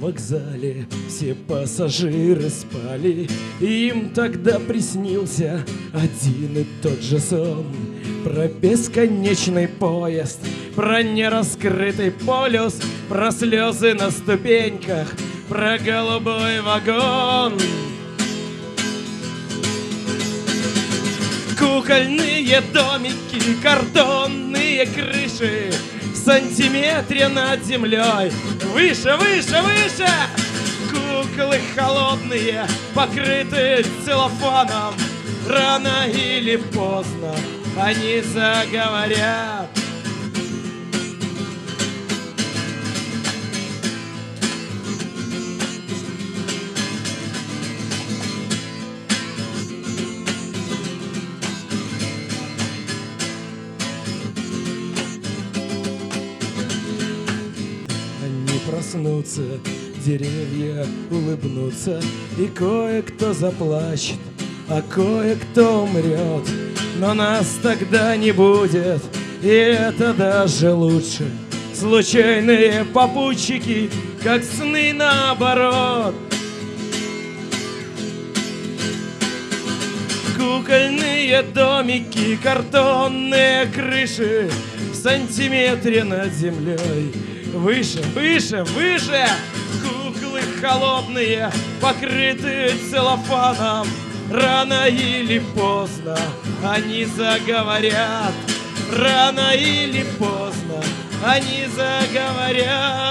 вокзале все пассажиры спали, и им тогда приснился один и тот же сон. Про бесконечный поезд, про нераскрытый полюс, про слезы на ступеньках, про голубой вагон. Кукольные домики, картонные крыши в сантиметре над землей. Выше, выше, выше! Куклы холодные, покрытые целлофаном. Рано или поздно они заговорят. Проснутся, деревья улыбнутся, и кое-кто заплачет, а кое-кто умрет. Но нас тогда не будет, и это даже лучше. Случайные попутчики, как сны наоборот. Кукольные домики, картонные крыши в сантиметре над землей. Выше, выше, выше! Куклы холодные, покрытые целлофаном. Рано или поздно они заговорят. Рано или поздно они заговорят.